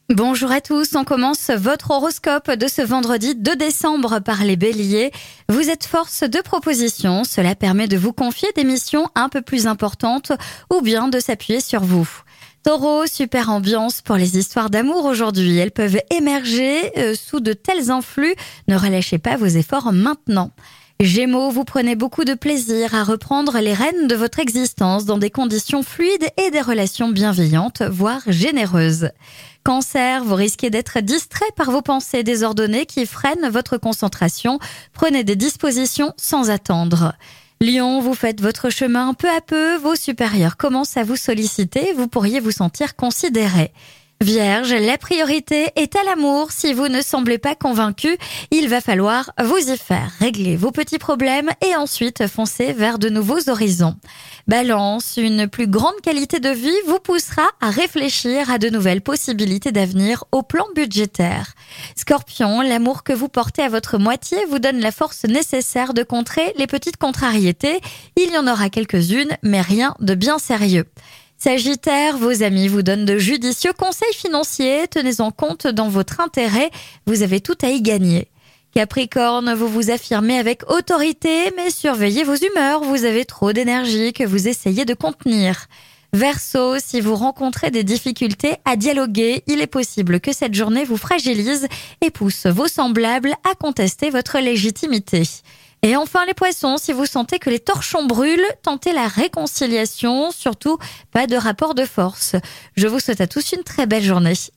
Bonjour à tous, on commence votre horoscope de ce vendredi 2 décembre par les béliers. Vous êtes force de proposition, cela permet de vous confier des missions un peu plus importantes ou bien de s'appuyer sur vous. Taureau, super ambiance pour les histoires d'amour aujourd'hui. Elles peuvent émerger sous de tels influx, ne relâchez pas vos efforts maintenant. Gémeaux, vous prenez beaucoup de plaisir à reprendre les rênes de votre existence dans des conditions fluides et des relations bienveillantes, voire généreuses. Cancer, vous risquez d'être distrait par vos pensées désordonnées qui freinent votre concentration. Prenez des dispositions sans attendre. Lion, vous faites votre chemin peu à peu, vos supérieurs commencent à vous solliciter, vous pourriez vous sentir considéré. Vierge, la priorité est à l'amour. Si vous ne semblez pas convaincu, il va falloir vous y faire. Régler vos petits problèmes et ensuite foncer vers de nouveaux horizons. Balance, une plus grande qualité de vie vous poussera à réfléchir à de nouvelles possibilités d'avenir au plan budgétaire. Scorpion, l'amour que vous portez à votre moitié vous donne la force nécessaire de contrer les petites contrariétés. Il y en aura quelques-unes, mais rien de bien sérieux. Sagittaire, vos amis vous donnent de judicieux conseils financiers, tenez-en compte dans votre intérêt, vous avez tout à y gagner. Capricorne, vous vous affirmez avec autorité, mais surveillez vos humeurs, vous avez trop d'énergie que vous essayez de contenir. Verseau, si vous rencontrez des difficultés à dialoguer, il est possible que cette journée vous fragilise et pousse vos semblables à contester votre légitimité. Et enfin les poissons, si vous sentez que les torchons brûlent, tentez la réconciliation, surtout pas de rapport de force. Je vous souhaite à tous une très belle journée.